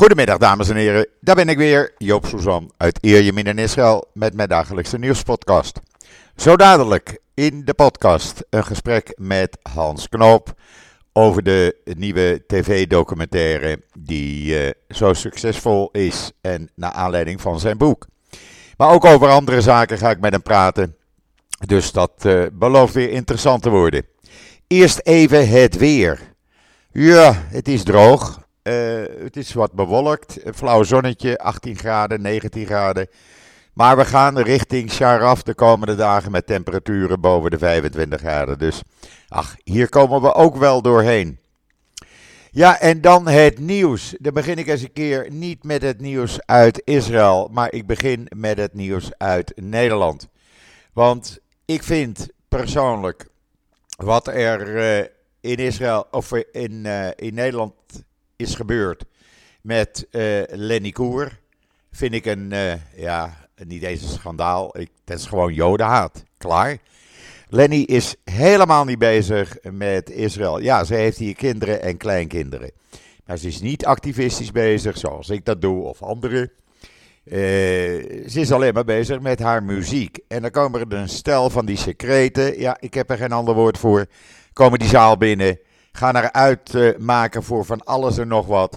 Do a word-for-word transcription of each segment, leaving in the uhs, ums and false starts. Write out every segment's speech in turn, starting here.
Goedemiddag dames en heren, daar ben ik weer, Joop Suzan uit Ierjemien in Israël met mijn dagelijkse nieuwspodcast. Zo dadelijk in de podcast een gesprek met Hans Knoop over de nieuwe tv-documentaire die uh, zo succesvol is en naar aanleiding van zijn boek. Maar ook over andere zaken ga ik met hem praten, dus dat uh, belooft weer interessant te worden. Eerst even het weer. Ja, het is droog. Uh, het is wat bewolkt, een flauw zonnetje, achttien graden, negentien graden. Maar we gaan richting Sharaf de komende dagen met temperaturen boven de vijfentwintig graden. Dus, ach, hier komen we ook wel doorheen. Ja, en dan het nieuws. Dan begin ik eens een keer niet met het nieuws uit Israël, maar ik begin met het nieuws uit Nederland. Want ik vind persoonlijk wat er uh, in Israël, of in, uh, in Nederland is gebeurd met uh, Lenny Koer, vind ik een, uh, ja, niet eens een schandaal. Ik, het is gewoon jodenhaat. Klaar. Lenny is helemaal niet bezig met Israël. Ja, ze heeft hier kinderen en kleinkinderen. Maar ze is niet activistisch bezig, zoals ik dat doe, of anderen. Uh, ze is alleen maar bezig met haar muziek. En dan komen er een stel van die secreten, ja, ik heb er geen ander woord voor, komen die zaal binnen, gaan eruit uh, maken voor van alles en nog wat.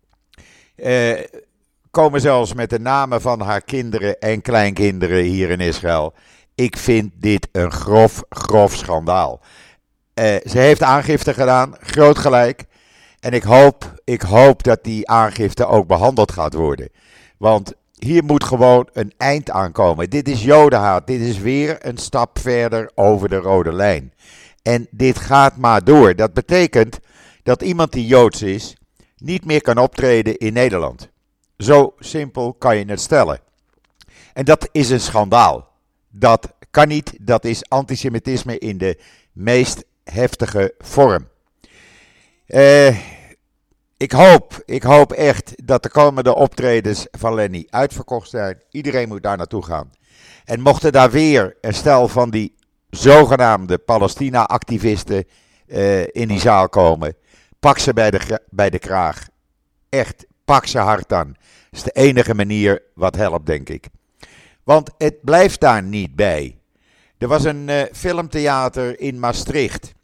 Uh, komen zelfs met de namen van haar kinderen en kleinkinderen hier in Israël. Ik vind dit een grof, grof schandaal. Uh, ze heeft aangifte gedaan, groot gelijk. En ik hoop, ik hoop dat die aangifte ook behandeld gaat worden. Want hier moet gewoon een eind aan komen. Dit is jodenhaat. Dit is weer een stap verder over de rode lijn. En dit gaat maar door. Dat betekent dat iemand die Joods is niet meer kan optreden in Nederland. Zo simpel kan je het stellen. En dat is een schandaal. Dat kan niet. Dat is antisemitisme in de meest heftige vorm. Uh, ik hoop, ik hoop echt dat de komende optredens van Lenny uitverkocht zijn. Iedereen moet daar naartoe gaan. En mochten daar weer een stel van die zogenaamde Palestina-activisten uh, in die zaal komen, pak ze bij de, bij de kraag. Echt, pak ze hard aan. Dat is de enige manier wat helpt, denk ik. Want het blijft daar niet bij. Er was een uh, filmtheater in Maastricht.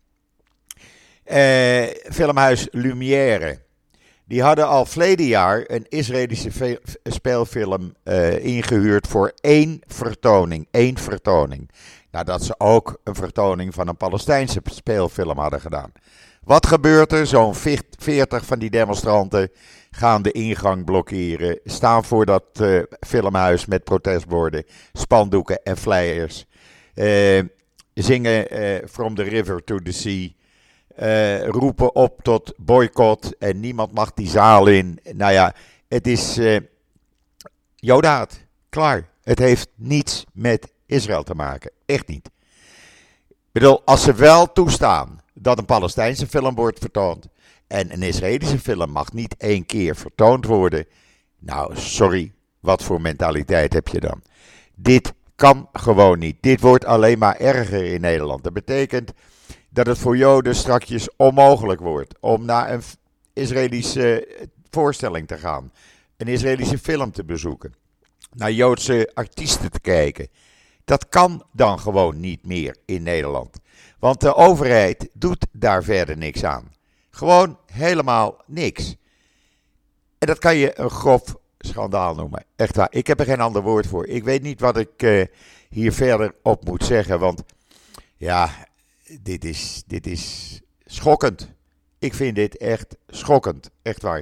Uh, filmhuis Lumière. Die hadden al verleden jaar een Israëlische ve- speelfilm uh, ingehuurd voor één vertoning. Één vertoning. Nadat ze ook een vertoning van een Palestijnse speelfilm hadden gedaan. Wat gebeurt er? Zo'n veertig van die demonstranten gaan de ingang blokkeren. Staan voor dat uh, filmhuis met protestborden, spandoeken en flyers. Uh, zingen uh, From the River to the Sea. Uh, roepen op tot boycott en niemand mag die zaal in. Nou ja, het is uh, jodenhaat. Klaar. Het heeft niets met Israël te maken. Echt niet. Ik bedoel, als ze wel toestaan dat een Palestijnse film wordt vertoond en een Israëlische film mag niet één keer vertoond worden. Nou, sorry, wat voor mentaliteit heb je dan? Dit kan gewoon niet. Dit wordt alleen maar erger in Nederland. Dat betekent dat het voor Joden strakjes onmogelijk wordt om naar een Israëlische voorstelling te gaan. Een Israëlische film te bezoeken. Naar Joodse artiesten te kijken. Dat kan dan gewoon niet meer in Nederland. Want de overheid doet daar verder niks aan. Gewoon helemaal niks. En dat kan je een grof schandaal noemen. Echt waar. Ik heb er geen ander woord voor. Ik weet niet wat ik uh, hier verder op moet zeggen. Want ja, dit is, dit is schokkend. Ik vind dit echt schokkend. Echt waar.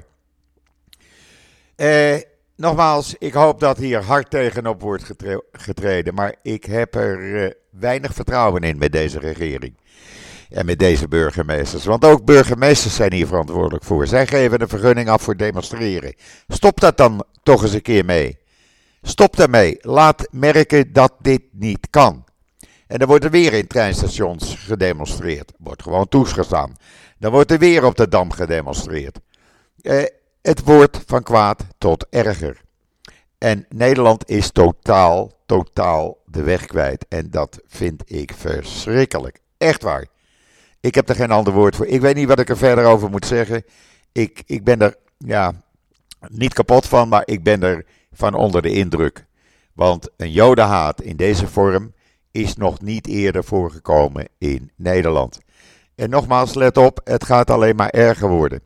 Eh... Nogmaals, ik hoop dat hier hard tegenop wordt getre- getreden, maar ik heb er uh, weinig vertrouwen in met deze regering en met deze burgemeesters. Want ook burgemeesters zijn hier verantwoordelijk voor. Zij geven een vergunning af voor demonstreren. Stop dat dan toch eens een keer mee. Stop daarmee. Laat merken dat dit niet kan. En dan wordt er weer in treinstations gedemonstreerd. Wordt gewoon toegestaan. Dan wordt er weer op de Dam gedemonstreerd. Eh, Het wordt van kwaad tot erger. En Nederland is totaal, totaal de weg kwijt. En dat vind ik verschrikkelijk. Echt waar. Ik heb er geen ander woord voor. Ik weet niet wat ik er verder over moet zeggen. Ik, ik ben er, ja, niet kapot van, maar ik ben er van onder de indruk. Want een jodenhaat in deze vorm is nog niet eerder voorgekomen in Nederland. En nogmaals, let op, het gaat alleen maar erger worden.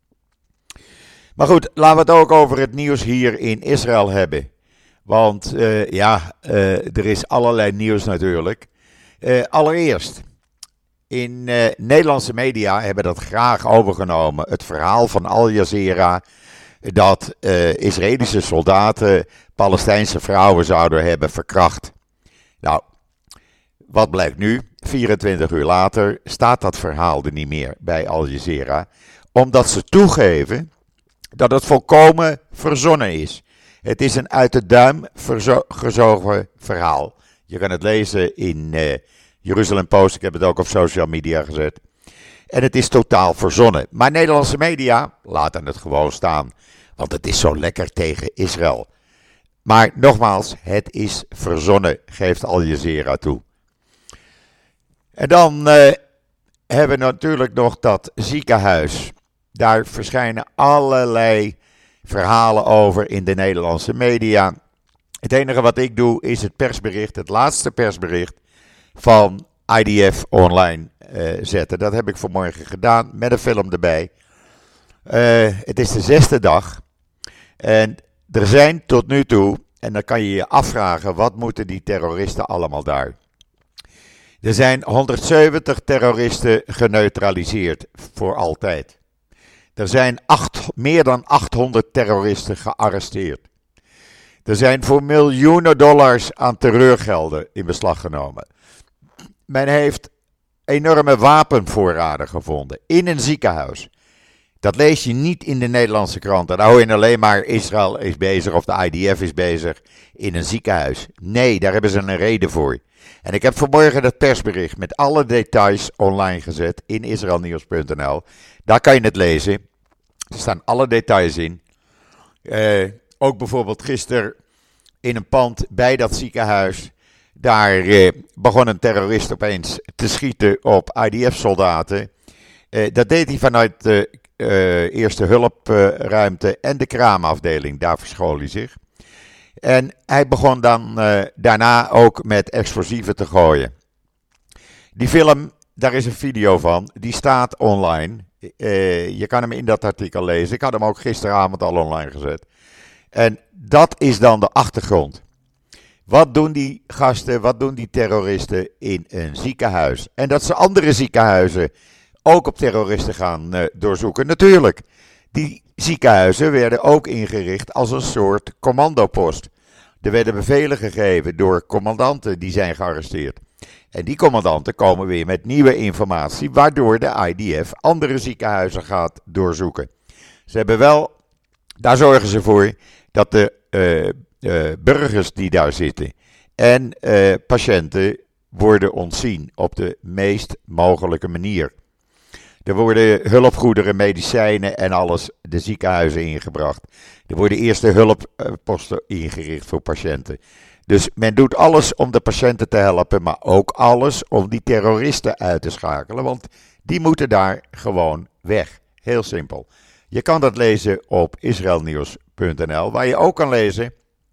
Maar goed, laten we het ook over het nieuws hier in Israël hebben. Want uh, ja, uh, er is allerlei nieuws natuurlijk. Uh, allereerst, in uh, Nederlandse media hebben dat graag overgenomen. Het verhaal van Al Jazeera dat uh, Israëlische soldaten Palestijnse vrouwen zouden hebben verkracht. Nou, wat blijkt nu? vierentwintig uur later staat dat verhaal er niet meer bij Al Jazeera. Omdat ze toegeven dat het volkomen verzonnen is. Het is een uit de duim verzo- gezogen verhaal. Je kan het lezen in uh, Jeruzalem Post. Ik heb het ook op social media gezet. En het is totaal verzonnen. Maar Nederlandse media laten het gewoon staan. Want het is zo lekker tegen Israël. Maar nogmaals, het is verzonnen, geeft Al Jazeera toe. En dan uh, hebben we natuurlijk nog dat ziekenhuis. Daar verschijnen allerlei verhalen over in de Nederlandse media. Het enige wat ik doe is het persbericht, het laatste persbericht van I D F online uh, zetten. Dat heb ik vanmorgen gedaan met een film erbij. Uh, het is de zesde dag. En er zijn tot nu toe, en dan kan je je afvragen, wat moeten die terroristen allemaal daar? Er zijn honderdzeventig terroristen geneutraliseerd voor altijd. Er zijn acht, meer dan achthonderd terroristen gearresteerd. Er zijn voor miljoenen dollars aan terreurgelden in beslag genomen. Men heeft enorme wapenvoorraden gevonden in een ziekenhuis. Dat lees je niet in de Nederlandse kranten. Dan hoor je alleen maar Israël is bezig of de I D F is bezig in een ziekenhuis. Nee, daar hebben ze een reden voor. En ik heb vanmorgen dat persbericht met alle details online gezet in israelnieuws punt n l. Daar kan je het lezen. Er staan alle details in. Uh, ook bijvoorbeeld gisteren in een pand bij dat ziekenhuis. Daar uh, begon een terrorist opeens te schieten op I D F-soldaten. Uh, dat deed hij vanuit de uh, eerste hulpruimte uh, en de kraamafdeling. Daar verschool hij zich. En hij begon dan uh, daarna ook met explosieven te gooien. Die film, daar is een video van, die staat online. Uh, je kan hem in dat artikel lezen. Ik had hem ook gisteravond al online gezet. En dat is dan de achtergrond. Wat doen die gasten, wat doen die terroristen in een ziekenhuis? En dat ze andere ziekenhuizen ook op terroristen gaan uh, doorzoeken. Natuurlijk, die ziekenhuizen werden ook ingericht als een soort commandopost. Er werden bevelen gegeven door commandanten die zijn gearresteerd. En die commandanten komen weer met nieuwe informatie, waardoor de I D F andere ziekenhuizen gaat doorzoeken. Ze hebben wel, daar zorgen ze voor, dat de uh, uh, burgers die daar zitten en uh, patiënten worden ontzien op de meest mogelijke manier. Er worden hulpgoederen, medicijnen en alles de ziekenhuizen ingebracht. Er worden eerste hulpposten ingericht voor patiënten. Dus men doet alles om de patiënten te helpen, maar ook alles om die terroristen uit te schakelen. Want die moeten daar gewoon weg. Heel simpel. Je kan dat lezen op israelnieuws punt n l, waar je ook kan lezen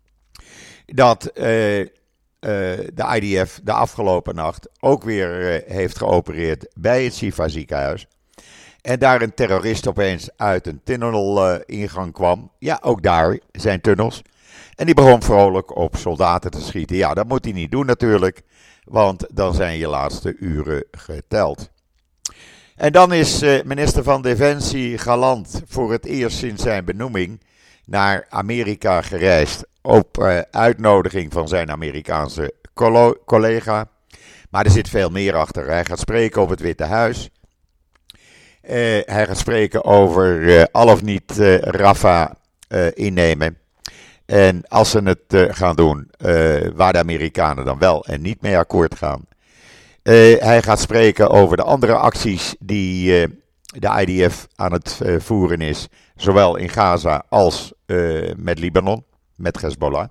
dat uh, uh, de I D F de afgelopen nacht ook weer uh, heeft geopereerd bij het Shifa ziekenhuis. En daar een terrorist opeens uit een tunnelingang uh, kwam. Ja, ook daar zijn tunnels. En die begon vrolijk op soldaten te schieten. Ja, dat moet hij niet doen natuurlijk, want dan zijn je laatste uren geteld. En dan is uh, minister van Defensie Galant voor het eerst sinds zijn benoeming naar Amerika gereisd. Op uh, uitnodiging van zijn Amerikaanse collo- collega. Maar er zit veel meer achter. Hij gaat spreken op het Witte Huis. Uh, hij gaat spreken over uh, al of niet uh, Rafah uh, innemen. En als ze het uh, gaan doen, uh, waar de Amerikanen dan wel en niet mee akkoord gaan. Uh, hij gaat spreken over de andere acties die uh, de I D F aan het uh, voeren is. Zowel in Gaza als uh, met Libanon, met Hezbollah.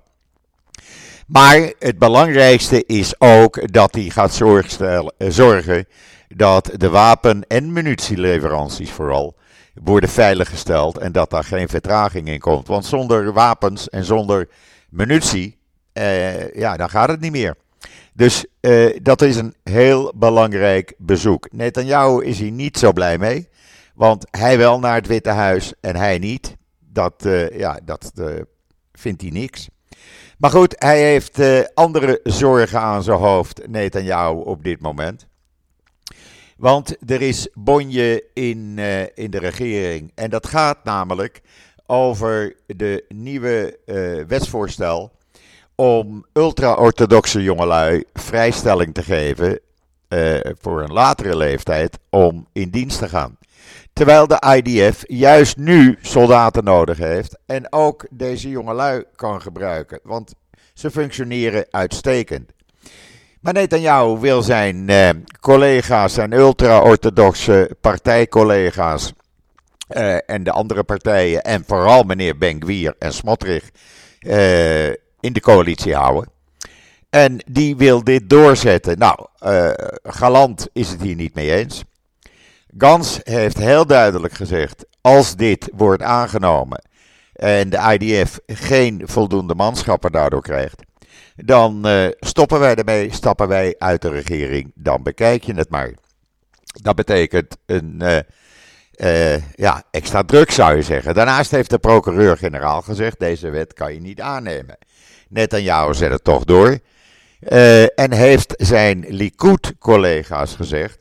Maar het belangrijkste is ook dat hij gaat zorg stellen, uh, zorgen dat de wapen- en munitieleveranties vooral worden veiliggesteld en dat daar geen vertraging in komt. Want zonder wapens en zonder munitie, uh, ja, dan gaat het niet meer. Dus uh, dat is een heel belangrijk bezoek. Netanyahu is hier niet zo blij mee, want hij wel naar het Witte Huis en hij niet. Dat, uh, ja, dat uh, vindt hij niks. Maar goed, hij heeft uh, andere zorgen aan zijn hoofd, Netanyahu, op dit moment. Want er is bonje in, uh, in de regering. En dat gaat namelijk over de nieuwe uh, wetsvoorstel om ultra-orthodoxe jongelui vrijstelling te geven uh, voor een latere leeftijd om in dienst te gaan. Terwijl de I D F juist nu soldaten nodig heeft en ook deze jongelui kan gebruiken. Want ze functioneren uitstekend. Maar Netanyahu wil zijn uh, collega's, zijn ultra-orthodoxe partijcollega's uh, en de andere partijen en vooral meneer Ben-Gvir en Smotrich uh, in de coalitie houden. En die wil dit doorzetten. Nou, uh, Gallant is het hier niet mee eens. Gans heeft heel duidelijk gezegd, als dit wordt aangenomen en de I D F geen voldoende manschappen daardoor krijgt, dan uh, stoppen wij ermee, stappen wij uit de regering, dan bekijk je het maar. Dat betekent een uh, uh, ja, extra druk, zou je zeggen. Daarnaast heeft de procureur-generaal gezegd, deze wet kan je niet aannemen. Netanyahu zet het toch door. Uh, en heeft zijn Likud-collega's gezegd,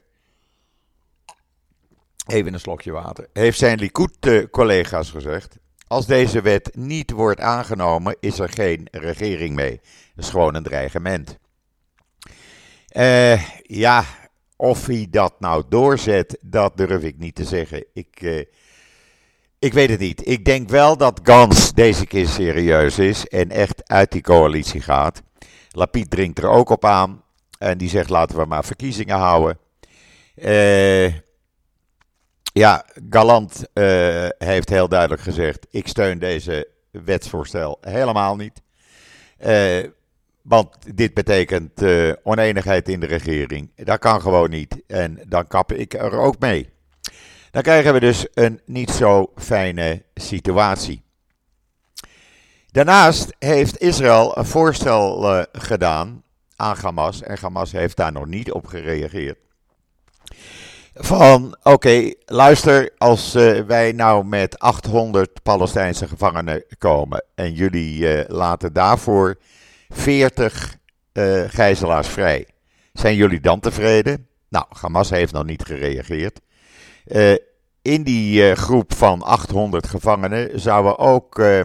even een slokje water, heeft zijn Likud-collega's gezegd, als deze wet niet wordt aangenomen, is er geen regering mee. Dat is gewoon een dreigement. Uh, ja, of hij dat nou doorzet, dat durf ik niet te zeggen. Ik, uh, ik weet het niet. Ik denk wel dat Gans deze keer serieus is en echt uit die coalitie gaat. Lapid dringt er ook op aan en die zegt laten we maar verkiezingen houden. Uh, ja, Gallant uh, heeft heel duidelijk gezegd, ik steun deze wetsvoorstel helemaal niet. Uh, want dit betekent uh, oneenigheid in de regering. Dat kan gewoon niet. En dan kap ik er ook mee. Dan krijgen we dus een niet zo fijne situatie. Daarnaast heeft Israël een voorstel uh, gedaan aan Hamas. En Hamas heeft daar nog niet op gereageerd. Van, oké, okay, luister, als uh, wij nou met achthonderd Palestijnse gevangenen komen en jullie uh, laten daarvoor veertig uh, gijzelaars vrij, zijn jullie dan tevreden? Nou, Hamas heeft nog niet gereageerd. Uh, in die uh, groep van achthonderd gevangenen zouden ook uh,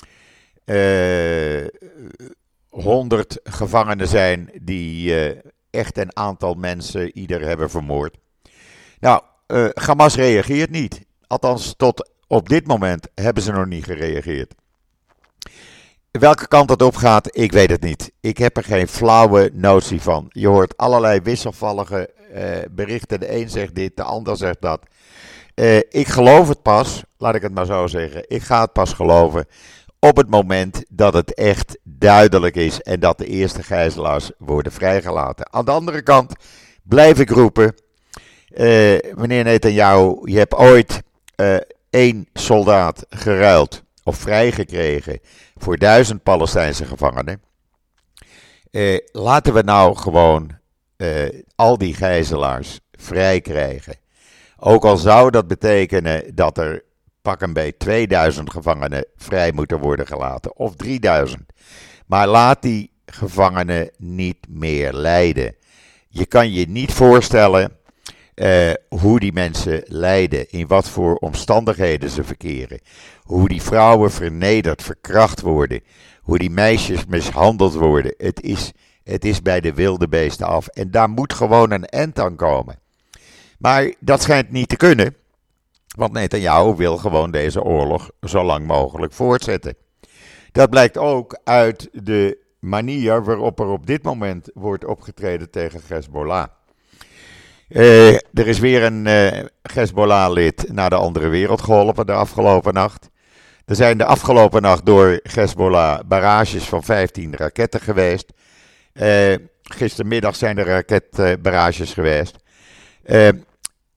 uh, honderd gevangenen zijn die uh, echt een aantal mensen ieder hebben vermoord. Nou, uh, Hamas reageert niet. Althans, tot op dit moment hebben ze nog niet gereageerd. Welke kant het op gaat, ik weet het niet. Ik heb er geen flauwe notie van. Je hoort allerlei wisselvallige uh, berichten. De een zegt dit, de ander zegt dat. Uh, ik geloof het pas, laat ik het maar zo zeggen. Ik ga het pas geloven op het moment dat het echt duidelijk is en dat de eerste gijzelaars worden vrijgelaten. Aan de andere kant blijf ik roepen, uh, meneer Netanyahu, je hebt ooit uh, één soldaat geruild of vrijgekregen voor duizend Palestijnse gevangenen. Uh, laten we nou gewoon uh, al die gijzelaars vrij krijgen. Ook al zou dat betekenen dat er pak een beetje tweeduizend gevangenen vrij moeten worden gelaten. Of drieduizend. Maar laat die gevangenen niet meer lijden. Je kan je niet voorstellen uh, hoe die mensen lijden. In wat voor omstandigheden ze verkeren. Hoe die vrouwen vernederd, verkracht worden. Hoe die meisjes mishandeld worden. Het is, het is bij de wilde beesten af. En daar moet gewoon een eind aan komen. Maar dat schijnt niet te kunnen. Want Netanyahu wil gewoon deze oorlog zo lang mogelijk voortzetten. Dat blijkt ook uit de manier waarop er op dit moment wordt opgetreden tegen Hezbollah. Uh, er is weer een uh, Hezbollah-lid naar de andere wereld geholpen de afgelopen nacht. Er zijn de afgelopen nacht door Hezbollah barrages van vijftien raketten geweest. Uh, gistermiddag zijn er raketbarrages geweest. Uh,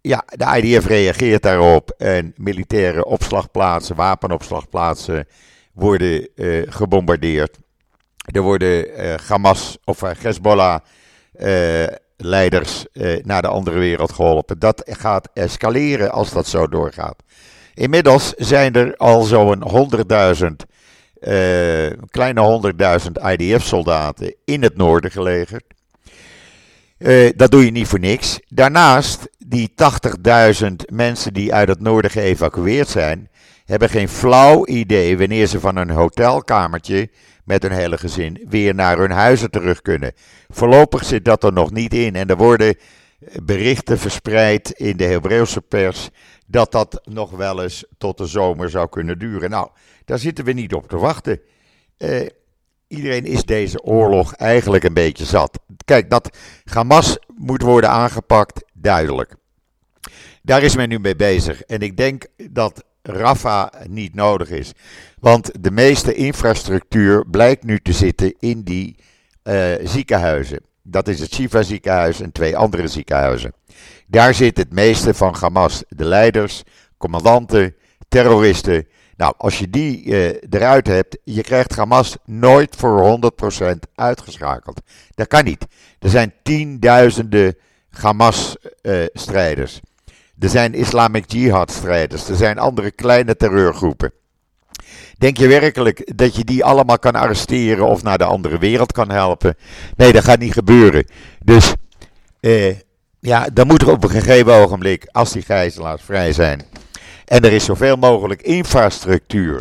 ja, de I D F reageert daarop en militaire opslagplaatsen, wapenopslagplaatsen worden uh, gebombardeerd. Er worden uh, Hamas of uh, Hezbollah uh, leiders uh, naar de andere wereld geholpen. Dat gaat escaleren als dat zo doorgaat. Inmiddels zijn er al zo'n honderdduizend, uh, kleine honderdduizend I D F-soldaten in het noorden gelegerd. Uh, dat doe je niet voor niks. Daarnaast, die tachtigduizend mensen die uit het noorden geëvacueerd zijn, hebben geen flauw idee wanneer ze van een hotelkamertje met hun hele gezin weer naar hun huizen terug kunnen. Voorlopig zit dat er nog niet in en er worden berichten verspreid in de Hebreeuwse pers dat dat nog wel eens tot de zomer zou kunnen duren. Nou, daar zitten we niet op te wachten. Uh, iedereen is deze oorlog eigenlijk een beetje zat. Kijk, dat Hamas moet worden aangepakt, duidelijk. Daar is men nu mee bezig en ik denk dat Rafah niet nodig is. Want de meeste infrastructuur blijkt nu te zitten in die uh, ziekenhuizen. Dat is het Shifa ziekenhuis en twee andere ziekenhuizen. Daar zit het meeste van Hamas. De leiders, commandanten, terroristen. Nou, als je die uh, eruit hebt, je krijgt Hamas nooit voor honderd procent uitgeschakeld. Dat kan niet. Er zijn tienduizenden Hamas-strijders. Uh, er zijn Islamic Jihad-strijders. Er zijn andere kleine terreurgroepen. Denk je werkelijk dat je die allemaal kan arresteren of naar de andere wereld kan helpen? Nee, dat gaat niet gebeuren. Dus uh, ja, dan moet er op een gegeven ogenblik, als die gijzelaars vrij zijn, en er is zoveel mogelijk infrastructuur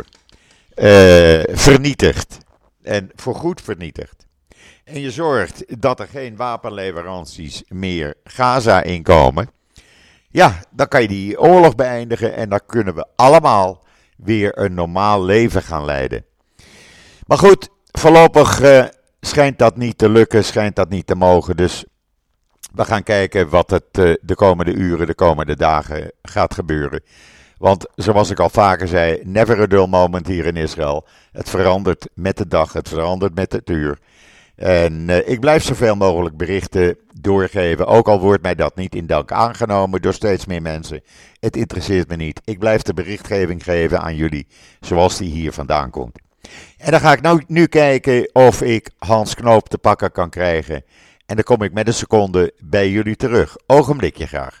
uh, vernietigd. En voorgoed vernietigd. En je zorgt dat er geen wapenleveranties meer Gaza inkomen. Ja, dan kan je die oorlog beëindigen en dan kunnen we allemaal weer een normaal leven gaan leiden. Maar goed, voorlopig uh, schijnt dat niet te lukken, schijnt dat niet te mogen. Dus we gaan kijken wat het uh, de komende uren, de komende dagen gaat gebeuren. Want zoals ik al vaker zei, never a dull moment hier in Israël. Het verandert met de dag, het verandert met het uur. En uh, ik blijf zoveel mogelijk berichten doorgeven, ook al wordt mij dat niet in dank aangenomen door steeds meer mensen. Het interesseert me niet. Ik blijf de berichtgeving geven aan jullie, zoals die hier vandaan komt. En dan ga ik nou, nu kijken of ik Hans Knoop te pakken kan krijgen. En dan kom ik met een seconde bij jullie terug. Ogenblikje graag.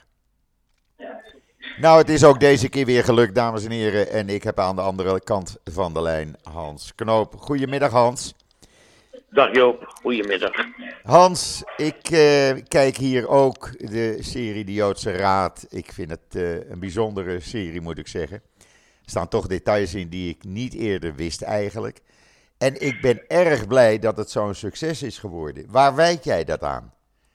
Nou, het is ook deze keer weer gelukt, dames en heren. En ik heb aan de andere kant van de lijn Hans Knoop. Goedemiddag, Hans. Dag Joop, goedemiddag. Hans, ik uh, kijk hier ook de serie De Joodse Raad. Ik vind het uh, een bijzondere serie, moet ik zeggen. Er staan toch details in die ik niet eerder wist eigenlijk. En ik ben erg blij dat het zo'n succes is geworden. Waar wijd jij dat aan?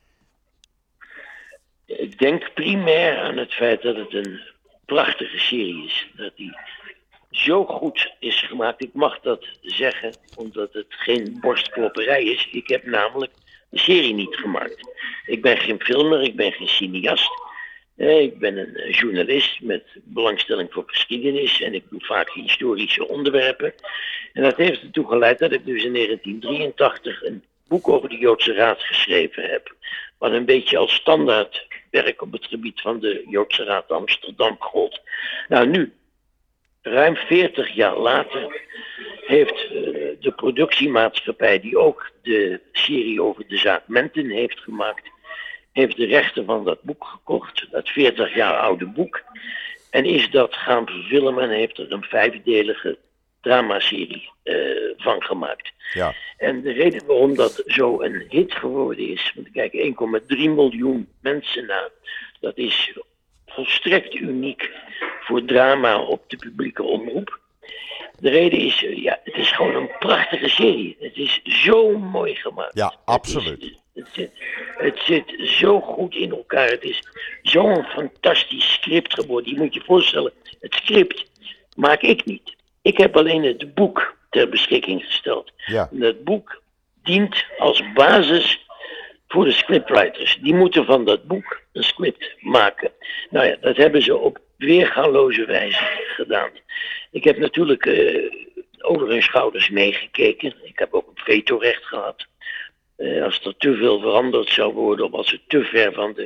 Ik denk primair aan het feit dat het een prachtige serie is. Dat die zo goed is gemaakt. Ik mag dat zeggen, omdat het geen borstklopperij is. Ik heb namelijk de serie niet gemaakt. Ik ben geen filmer, ik ben geen cineast. Ik ben een journalist met belangstelling voor geschiedenis en ik doe vaak historische onderwerpen. En dat heeft ertoe geleid dat ik dus in negentien drieëntachtig een boek over de Joodse Raad geschreven heb. Wat een beetje als standaardwerk op het gebied van de Joodse Raad Amsterdam gold. Nou nu, ruim veertig jaar later, heeft uh, de productiemaatschappij die ook de serie over de zaak Menten heeft gemaakt, heeft de rechten van dat boek gekocht, dat veertig jaar oude boek, en is dat gaan verfilmen en heeft er een vijfdelige dramaserie uh, van gemaakt. Ja. En de reden waarom dat zo een hit geworden is, want kijk, één komma drie miljoen mensen na, dat is volstrekt uniek voor drama op de publieke omroep. De reden is, uh, ja, het is gewoon een prachtige serie. Het is zo mooi gemaakt. Ja, absoluut. Het, is, het, zit, het zit zo goed in elkaar. Het is zo'n fantastisch script geworden. Je moet je voorstellen, het script maak ik niet. Ik heb alleen het boek ter beschikking gesteld. Ja. En dat boek dient als basis voor de scriptwriters. Die moeten van dat boek een script maken. Nou ja, dat hebben ze op weergaloze wijze gedaan. Ik heb natuurlijk uh, over hun schouders meegekeken. Ik heb ook een vetorecht gehad. Uh, als er te veel veranderd zou worden of als het te ver van de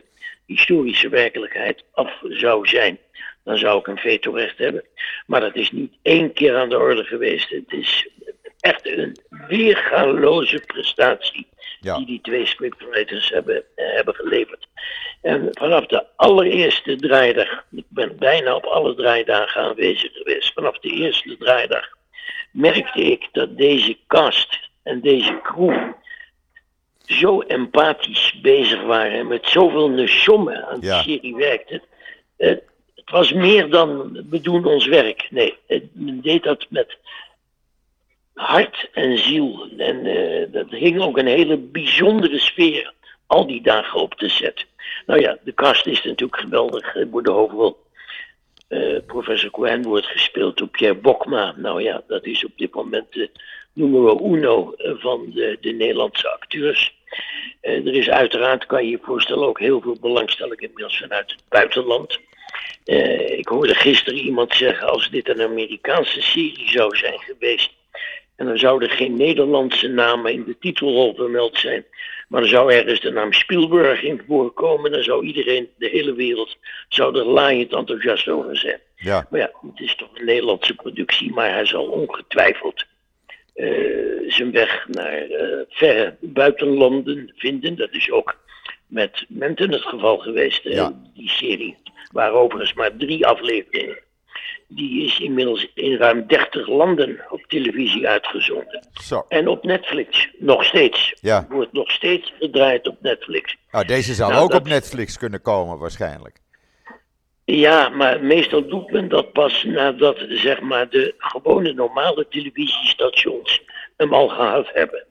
historische werkelijkheid af zou zijn, dan zou ik een vetorecht hebben. Maar dat is niet één keer aan de orde geweest. Het is echt een weergaloze prestatie Ja. die die twee scriptwriters hebben, eh, hebben geleverd. En vanaf de allereerste draaidag, ik ben bijna op alle draaidagen aanwezig geweest, vanaf de eerste draaidag merkte ik dat deze cast en deze crew zo empathisch bezig waren en met zoveel nechomme aan de Ja. serie werkten. Eh, het was meer dan we doen ons werk. Nee, het, men deed dat met hart en ziel. En eh, dat hing ook een hele bijzondere sfeer al die dagen op de set. Nou ja, de cast is natuurlijk geweldig. Er wordt de hoofdrol. Uh, professor Cohen wordt gespeeld door Pierre Bokma. Nou ja, dat is op dit moment de numero uno uh, van de, de Nederlandse acteurs. Uh, er is uiteraard, kan je je voorstellen, ook heel veel belangstelling inmiddels vanuit het buitenland. Uh, ik hoorde gisteren iemand zeggen, als dit een Amerikaanse serie zou zijn geweest, en dan zouden geen Nederlandse namen in de titelrol vermeld zijn, maar er zou ergens de naam Spielberg in voorkomen, dan zou iedereen, de hele wereld, zou er laaiend enthousiast over zijn. Ja. Maar ja, het is toch een Nederlandse productie, maar hij zal ongetwijfeld uh, zijn weg naar uh, verre buitenlanden vinden. Dat is ook met Menten het geval geweest, uh, Ja. die serie. Waar overigens maar drie afleveringen. Die is inmiddels in ruim dertig landen op televisie uitgezonden. Zo. En op Netflix, nog steeds. Ja. Wordt nog steeds gedraaid op Netflix. Nou, deze zou Nou, ook dat- op Netflix kunnen komen waarschijnlijk. Ja, maar meestal doet men dat pas nadat, zeg maar, de gewone normale televisiestations hem al gehad hebben.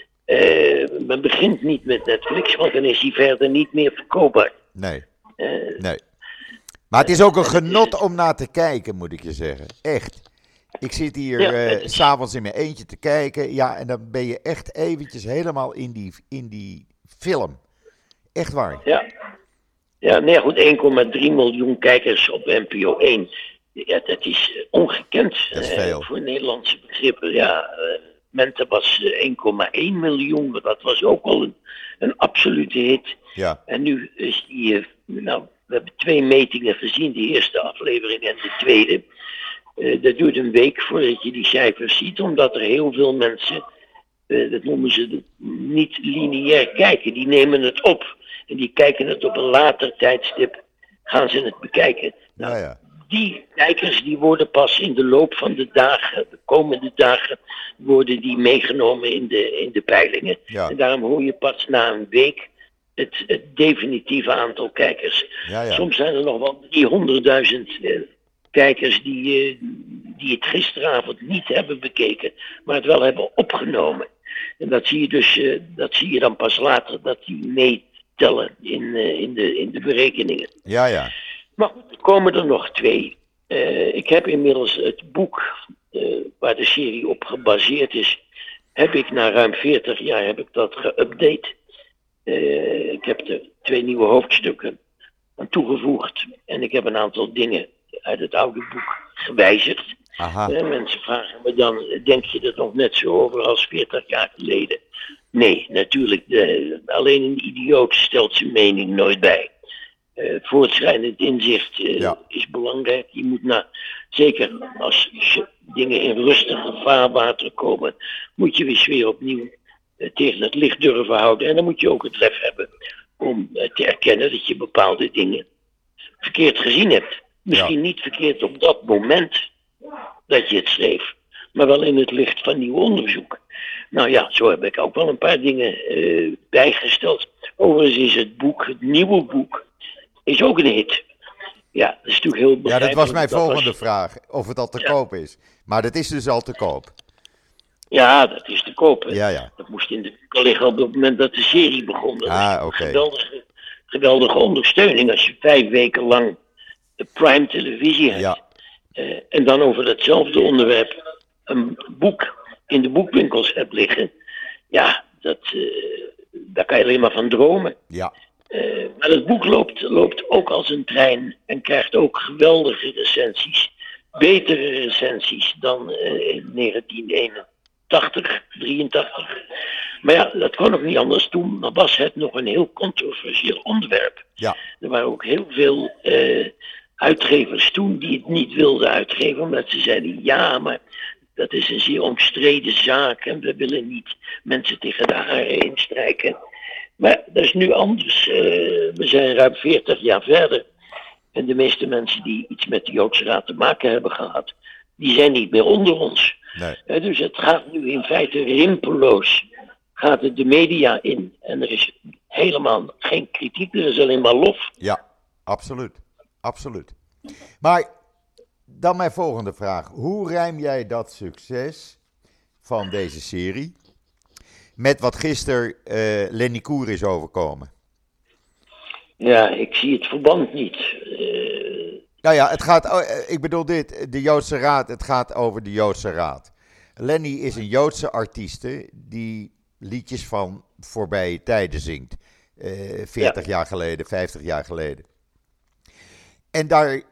Eh, men begint niet met Netflix, want dan is hij verder niet meer verkoopbaar. Nee, Eh, nee. Maar het is ook een genot om naar te kijken, moet ik je zeggen. Echt. Ik zit hier Ja, eh, het is- 's s'avonds in mijn eentje te kijken. Ja, en dan ben je echt eventjes helemaal in die, in die film. Echt waar. Ja, ja nee goed, één komma drie miljoen kijkers op N P O één. Ja, dat is eh, ongekend Dat is eh, veel. voor Nederlandse begrippen. Ja, eh Mente was eh, één komma één miljoen, maar dat was ook al een, een absolute hit. Ja, En nu is die, eh, nou, we hebben twee metingen gezien, de eerste aflevering en de tweede. Eh, dat duurt een week voordat je die cijfers ziet, omdat er heel veel mensen, eh, dat noemen ze de- niet lineair kijken, die nemen het op. En die kijken het op een later tijdstip, gaan ze het bekijken. Nou, ja, ja. die kijkers die worden pas in de loop van de dagen, de komende dagen, worden die meegenomen in de, in de peilingen. Ja. En daarom hoor je pas na een week het, het definitieve aantal kijkers. Ja, ja. Soms zijn er nog wel driehonderdduizend eh, kijkers die, eh, die het gisteravond niet hebben bekeken, maar het wel hebben opgenomen. En dat zie je dus, eh, dat zie je dan pas later, dat die meetellen in, eh, in, de, in de berekeningen. Ja, ja. Maar goed, er komen er nog twee. Eh, ik heb inmiddels het boek eh, waar de serie op gebaseerd is, heb ik na ruim veertig jaar heb ik dat geüpdate. Eh, ik heb er twee nieuwe hoofdstukken aan toegevoegd en ik heb een aantal dingen uit het oude boek gewijzigd. Aha. Eh, mensen vragen me dan, denk je er nog net zo over als veertig jaar geleden? Nee, natuurlijk, de, alleen een idioot stelt zijn mening nooit bij. Uh, voortschrijdend inzicht uh, Ja. is belangrijk. Je moet na, zeker als je dingen in rustige vaarwater komen, moet je weer weer opnieuw uh, tegen het licht durven houden. En dan moet je ook het lef hebben om uh, te erkennen dat je bepaalde dingen verkeerd gezien hebt. Misschien niet verkeerd op dat moment dat je het schreef, maar wel in het licht van nieuw onderzoek. Nou ja, zo heb ik ook wel een paar dingen uh, bijgesteld. Overigens is het boek, het nieuwe boek, is ook een hit. Ja, dat is natuurlijk heel Ja, dat begrijpelijk. was mijn dat volgende was- vraag. Of het al te Ja. koop is. Maar dat is dus al te koop. Ja, dat is te koop. hè. Ja, ja. Dat moest in de winkel liggen op het moment dat de serie begon. Dat Ah, is oké. een geweldige, geweldige ondersteuning als je vijf weken lang de prime televisie hebt. Ja. Eh, en dan over datzelfde onderwerp een boek in de boekwinkels hebt liggen. Ja, dat, eh, daar kan je alleen maar van dromen. Ja. Eh, maar het boek loopt, loopt ook als een trein en krijgt ook geweldige recensies. Betere recensies dan eh, in negentien eenentachtig, drieëntachtig. Maar ja, dat kon ook niet anders. Toen was het nog een heel controversieel onderwerp. Ja. Er waren ook heel veel uh, uitgevers toen die het niet wilden uitgeven. Omdat ze zeiden, ja, maar dat is een zeer omstreden zaak. En we willen niet mensen tegen de haren instrijken. Maar dat is nu anders. Uh, we zijn ruim veertig jaar verder. En de meeste mensen die iets met de Joodse Raad te maken hebben gehad, die zijn niet meer onder ons. Nee. Uh, dus het gaat nu in feite rimpeloos. Gaat het de media in. En er is helemaal geen kritiek, er is alleen maar lof. Ja, absoluut. Absoluut. Maar dan mijn volgende vraag. Hoe rijm jij dat succes van deze serie met wat gisteren uh, Lenny Koer is overkomen? Ja, ik zie het verband niet. Uh... Nou ja, het gaat, uh, ik bedoel dit, de Joodse Raad, het gaat over de Joodse Raad. Lenny is een Joodse artieste die liedjes van voorbije tijden zingt. Uh, veertig ja. jaar geleden, vijftig jaar geleden. En daar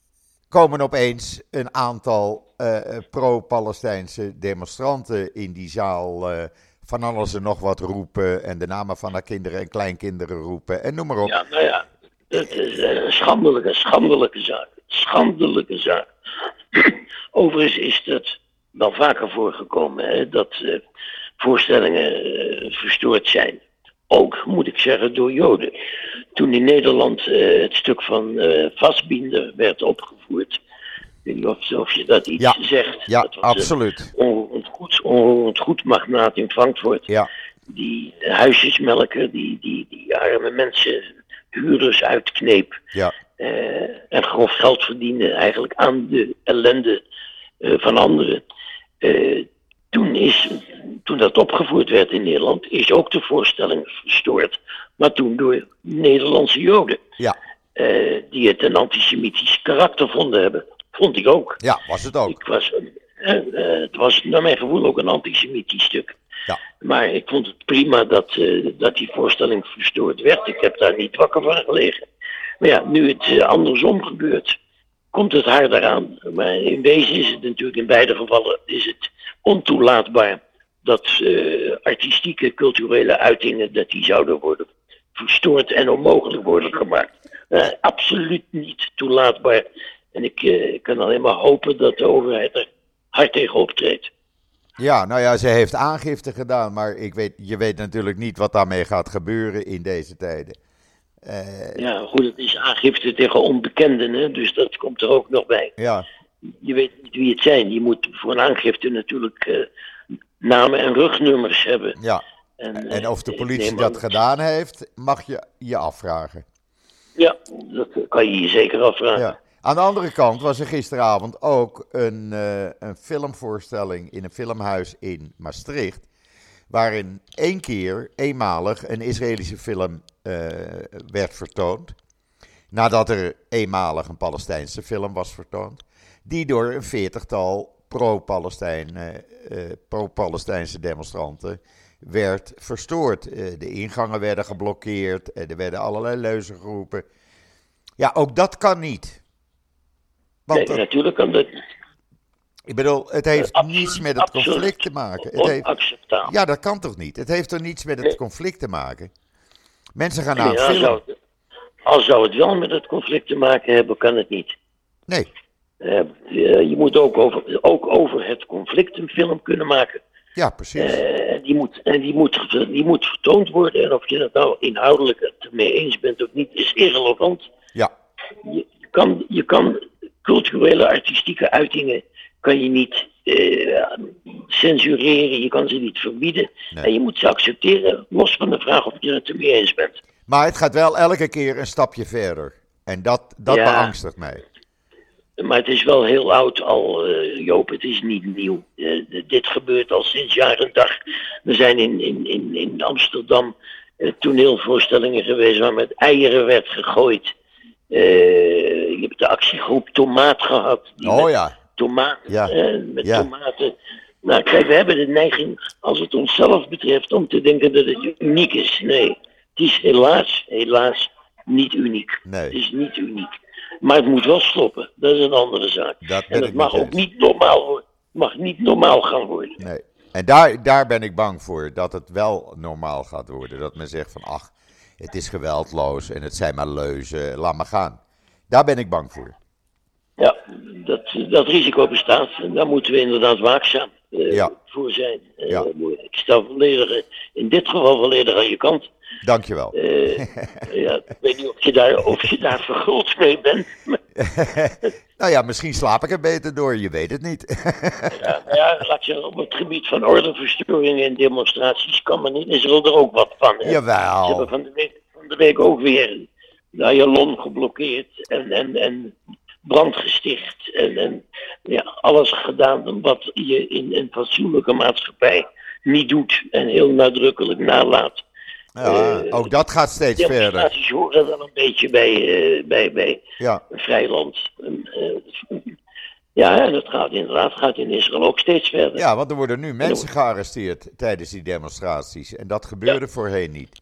komen opeens een aantal uh, pro-Palestijnse demonstranten in die zaal uh, van alles en nog wat roepen en de namen van haar kinderen en kleinkinderen roepen en noem maar op. Ja, nou ja, het is een schandelijke, schandelijke zaak. Schandelijke zaak. Overigens is dat wel vaker voorgekomen, hè, dat uh, voorstellingen uh, verstoord zijn. Ook, moet ik zeggen, door Joden. Toen in Nederland uh, het stuk van uh, Fassbinder werd opgevoerd. Ik weet niet of, of je dat iets ja, zegt. Ja, dat was absoluut. Een onroerend goed, onroerend goed magnaat in Frankfurt. Ja. Die huisjesmelker, die, die, die arme mensen, huurders uitkneep. Ja. Uh, en grof geld verdiende eigenlijk aan de ellende uh, van anderen. Uh, Toen, is, toen dat opgevoerd werd in Nederland, is ook de voorstelling verstoord. Maar toen door Nederlandse Joden. Ja. Uh, die het een antisemitisch karakter vonden hebben. Vond ik ook. Ja, was het ook. Ik was, uh, uh, het was naar mijn gevoel ook een antisemitisch stuk. Ja. Maar ik vond het prima dat, uh, dat die voorstelling verstoord werd. Ik heb daar niet wakker van gelegen. Maar ja, nu het uh, andersom gebeurt, komt het harder aan. Maar in wezen is het natuurlijk in beide gevallen is het ontoelaatbaar dat uh, artistieke, culturele uitingen dat die zouden worden verstoord en onmogelijk worden gemaakt. Uh, absoluut niet toelaatbaar. En ik uh, kan alleen maar hopen dat de overheid er hard tegen optreedt. Ja, nou ja, ze heeft aangifte gedaan, maar ik weet, je weet natuurlijk niet wat daarmee gaat gebeuren in deze tijden. Uh, ja, goed, het is aangifte tegen onbekenden, hè, dus dat komt er ook nog bij. Ja. Je weet niet wie het zijn. Je moet voor een aangifte natuurlijk uh, namen en rugnummers hebben. Ja, en, uh, en of de politie dat gedaan heeft, mag je je afvragen. Ja, dat kan je je zeker afvragen. Ja. Aan de andere kant was er gisteravond ook een, uh, een filmvoorstelling in een filmhuis in Maastricht, waarin één keer, eenmalig, een Israëlische film uh, werd vertoond. Nadat er eenmalig een Palestijnse film was vertoond. Die door een veertigtal pro-Palestijn, uh, pro-Palestijnse demonstranten werd verstoord. Uh, de ingangen werden geblokkeerd, uh, er werden allerlei leuzen geroepen. Ja, ook dat kan niet. Want nee, dat, natuurlijk kan dat niet. Ik bedoel, het heeft absoluut, niets met het absoluut. conflict te maken. Het heeft, Onacceptabel. ja, dat kan toch niet? Het heeft toch niets met het nee. conflict te maken? Mensen gaan naar een ja, film. Zou het, al zou het wel met het conflict te maken hebben, kan het niet. Nee. Uh, je moet ook over, ook over het conflict een film kunnen maken. Ja, precies. Uh, die, moet, en die, moet, die moet vertoond worden. En of je het nou inhoudelijk het mee eens bent of niet, is irrelevant. Ja. Je kan, je kan culturele, artistieke uitingen kan je niet uh, censureren. Je kan ze niet verbieden. Nee. En je moet ze accepteren, los van de vraag of je het ermee eens bent. Maar het gaat wel elke keer een stapje verder. En dat, dat ja. beangstigt mij. Maar het is wel heel oud al, uh, Joop, het is niet nieuw. Uh, dit gebeurt al sinds jaren dag. Er zijn in, in, in, in Amsterdam uh, toneelvoorstellingen geweest waar met eieren werd gegooid. Uh, je hebt de actiegroep Tomaat gehad. Die oh ja. Tomaten, ja. Uh, met ja. tomaten. Nou kijk, we hebben de neiging, als het onszelf betreft, om te denken dat het uniek is. Nee, het is helaas, helaas niet uniek. Nee. Het is niet uniek. Maar het moet wel stoppen. Dat is een andere zaak. Dat en het mag niet ook eens. niet normaal worden. Het mag niet normaal gaan worden. Nee. En daar, daar ben ik bang voor, dat het wel normaal gaat worden. Dat men zegt van, ach, het is geweldloos en het zijn maar leuzen, laat maar gaan. Daar ben ik bang voor. Ja, dat, dat risico bestaat. En daar moeten we inderdaad waakzaam uh, Ja. voor zijn. Uh, Ja. Ik sta volledig, in dit geval volledig aan je kant. Dankjewel. Uh, ja, ik weet niet of je daar, of je daar verguld mee bent. Nou ja, misschien slaap ik er beter door, je weet het niet. Ja, nou ja, laat ik zeggen, op het gebied van ordeverstoringen en demonstraties kan men in Israël er ook wat van. Hè? Ze Jawel. hebben van de week, van de week ook weer de Ayalon geblokkeerd en, en, en brand gesticht. En, en ja, alles gedaan wat je in een fatsoenlijke maatschappij niet doet en heel nadrukkelijk nalaat. Ja, Uh, ook dat gaat steeds verder. Demonstraties horen wel een beetje bij, uh, bij, bij Ja, een vrij land. Uh, ja, en dat gaat inderdaad gaat in Israël ook steeds verder. ja, want er worden nu mensen gearresteerd tijdens die demonstraties. En dat gebeurde voorheen niet.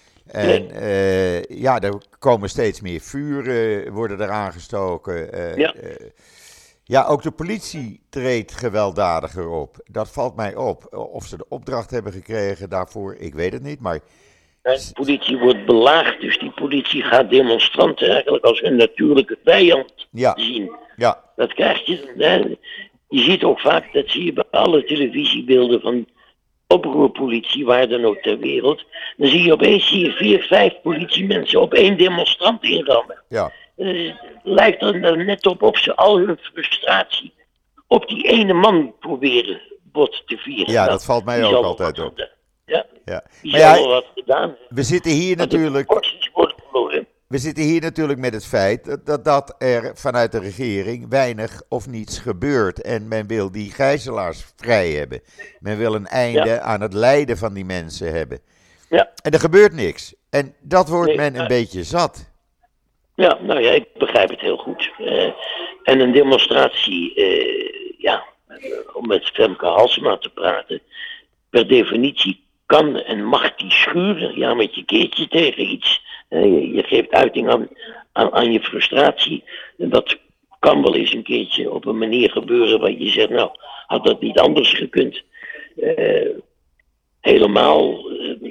En eh, ja, er komen steeds meer vuren, worden er aangestoken. Eh, Ja. eh, ja, ook de politie treedt gewelddadiger op. Dat valt mij op. Of ze de opdracht hebben gekregen daarvoor, ik weet het niet. Maar De politie wordt belaagd, dus die politie gaat demonstranten eigenlijk als hun natuurlijke vijand ja, zien. ja, Dat krijg je. Hè. Je ziet ook vaak, dat zie je bij alle televisiebeelden van oproerpolitie, waar dan ook ter wereld. Dan zie je opeens zie je vier, vijf politiemensen op één demonstrant inrammen. ja, Uh, lijkt er dan net op of ze al hun frustratie op die ene man proberen bot te vieren. ja, Nou, dat valt mij die ook zal wel altijd wat op. gedaan- Ja, Ja. die Maar zal ja, wel wat gedaan hebben. we zitten hier Want de natuurlijk... proporties worden verloren. We zitten hier natuurlijk met het feit dat, dat, dat er vanuit de regering weinig of niets gebeurt. En men wil die gijzelaars vrij hebben. Men wil een einde Ja. aan het lijden van die mensen hebben. Ja. En er gebeurt niks. En dat wordt Nee, men een maar- beetje zat. Ja, nou ja, ik begrijp het heel goed. Eh, en een demonstratie, eh, ja, om met Femke Halsema te praten, per definitie kan en mag die schuren, ja, met je keertje tegen iets. Eh, je, je geeft uiting aan, aan, aan je frustratie. En dat kan wel eens een keertje op een manier gebeuren waar je zegt, nou, had dat niet anders gekund. Eh, helemaal eh,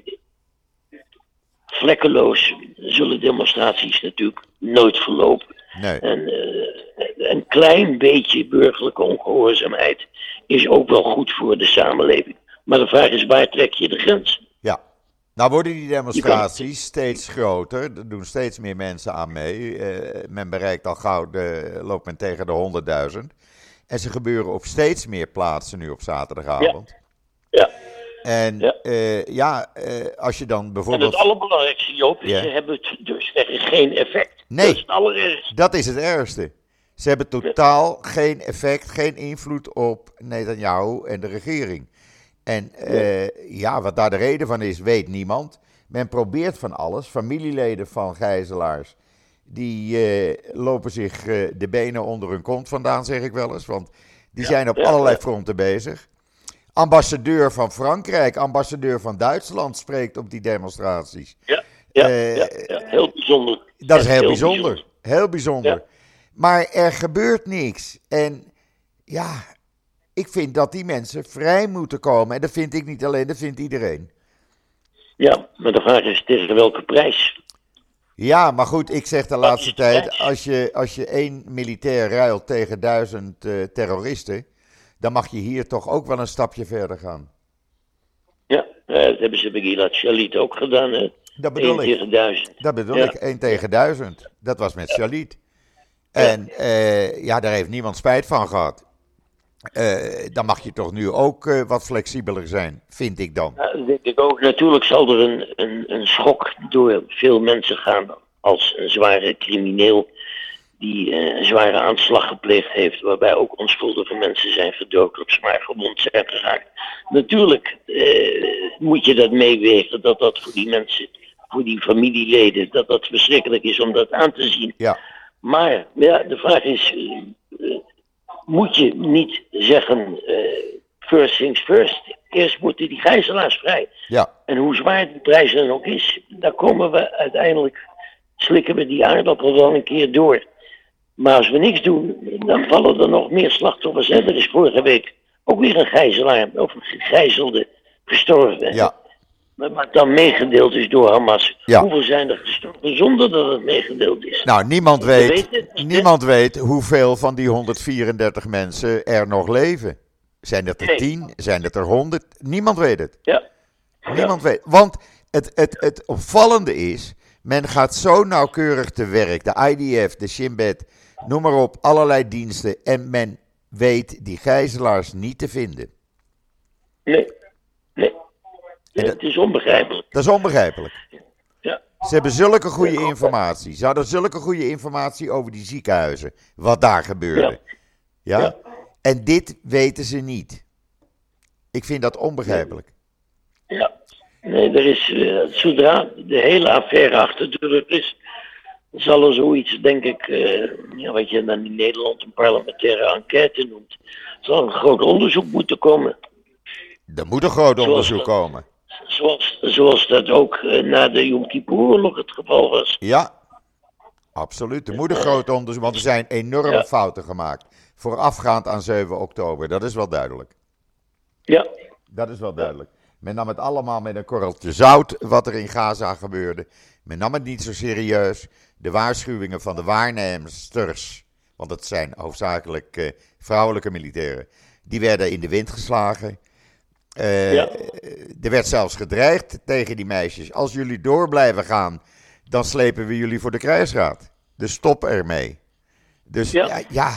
vlekkeloos zullen demonstraties natuurlijk nooit verlopen. Nee. En uh, een klein beetje burgerlijke ongehoorzaamheid is ook wel goed voor de samenleving. Maar de vraag is, waar trek je de grens? Ja. Nou worden die demonstraties steeds groter. Er doen steeds meer mensen aan mee. Eh, men bereikt al gauw, de, loopt men tegen de honderdduizend. En ze gebeuren op steeds meer plaatsen nu op zaterdagavond. Ja. En Ja. ja, ja eh, als je dan En bijvoorbeeld... het allerbelangrijkste, Joop, is Ja. ze hebben het dus tegen geen effect. Nee. Dat is het allerergste. Dat is het ergste. Ze hebben totaal geen effect, geen invloed op Netanyahu en de regering. En eh, ja, wat daar de reden van is, weet niemand. Men probeert van alles. Familieleden van gijzelaars, die eh, lopen zich eh, de benen onder hun kont vandaan, zeg ik wel eens. Want die zijn op ja, allerlei ja. fronten bezig. Ambassadeur van Frankrijk, ambassadeur van Duitsland spreekt op die demonstraties. Ja, ja, Eh, ja, ja, heel bijzonder. Dat is Echt heel bijzonder. Heel bijzonder. Ja. Maar er gebeurt niks. En ja, ik vind dat die mensen vrij moeten komen. En dat vind ik niet alleen, dat vindt iedereen. Ja, maar de vraag is tegen welke prijs? Ja, maar goed, ik zeg de Dat laatste is de tijd, prijs. als je, als je één militair ruilt tegen duizend eh, terroristen, dan mag je hier toch ook wel een stapje verder gaan. Ja, eh, dat hebben ze bij Gilad Shalit ook gedaan. Hè? Dat bedoel Eén ik. tegen duizend. Dat bedoel Ja. ik, één tegen duizend. Dat was met Shalit. En eh, ja, daar heeft niemand spijt van gehad. Eh, dan mag je toch nu ook eh, wat flexibeler zijn, vind ik dan. Ja, dat denk ik ook. Natuurlijk zal er een, een, een schok door veel mensen gaan als een zware crimineel die eh, een zware aanslag gepleegd heeft, waarbij ook onschuldige mensen zijn gedood of zwaar gewond zijn geraakt. Natuurlijk eh, moet je dat meewegen, dat dat voor die mensen, voor die familieleden, dat dat verschrikkelijk is om dat aan te zien. Ja, Maar ja, de vraag is, eh, eh, moet je niet zeggen, eh, first things first, eerst moeten die gijzelaars vrij. ja, En hoe zwaar die prijs dan ook is, daar komen we uiteindelijk, slikken we die aardappel wel een keer door. Maar als we niks doen, dan vallen er nog meer slachtoffers. Hè? Er is vorige week ook weer een gijzelaar of een gegijzelde gestorven. Ja. Maar wat dan meegedeeld is door Hamas. Ja. Hoeveel zijn er gestorven zonder dat het meegedeeld is? Nou, niemand We weet, weten het niet, hè? niemand weet hoeveel van die honderdvierendertig mensen er nog leven. Zijn het er Nee. tien? Zijn het er honderd? Niemand weet het. Ja. Niemand weet. Want het, het, het opvallende is, men gaat zo nauwkeurig te werk. De I D F, de Shin Bet, noem maar op, allerlei diensten. En men weet die gijzelaars niet te vinden. Nee. Nee. En dat- Het is onbegrijpelijk. Dat is onbegrijpelijk. Ja. Ze hebben zulke goede informatie. Ze hadden zulke goede informatie over die ziekenhuizen. Wat daar gebeurde. Ja? Ja. En dit weten ze niet. Ik vind dat onbegrijpelijk. Ja. Nee, er is, eh, zodra de hele affaire achter de rug is, zal er zoiets, denk ik, eh, ja, wat je dan in Nederland een parlementaire enquête noemt, zal een groot onderzoek moeten komen. Er moet een groot Zoals onderzoek dat- komen. Zoals, zoals dat ook eh, na de Yom Kippur-oorlog het geval was. Ja, absoluut. Er moet een groot onderzoek, want er zijn enorme Ja. fouten gemaakt. Voorafgaand aan zeven oktober, dat is wel duidelijk. Ja, Dat is wel duidelijk. Men nam het allemaal met een korreltje zout, wat er in Gaza gebeurde. Men nam het niet zo serieus. De waarschuwingen van de waarnemsters, want het zijn hoofdzakelijk eh, vrouwelijke militairen, die werden in de wind geslagen. Eh, Ja. Er werd zelfs gedreigd tegen die meisjes. Als jullie door blijven gaan, dan slepen we jullie voor de krijgsraad. Dus stop ermee. Dus ja, Ja. ja,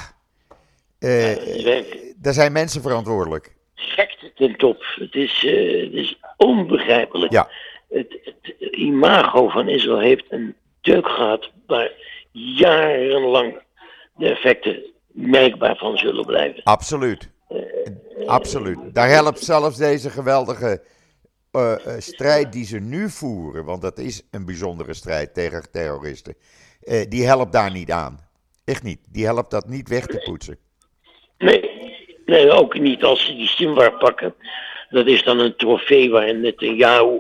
eh, het is werkelijk daar zijn mensen verantwoordelijk. gekte ten top. Het is, eh, het is onbegrijpelijk. Ja. Het, het imago van Israël heeft een deuk gehad waar jarenlang de effecten merkbaar van zullen blijven. Absoluut. Absoluut. Daar helpt zelfs deze geweldige eh, eh, strijd die ze nu voeren, want dat is een bijzondere strijd tegen terroristen, eh, die helpt daar niet aan. Echt niet. Die helpt dat niet weg te poetsen. Nee, nee, ook niet als ze die Sinwar pakken. Dat is dan een trofee waarin Netanyahu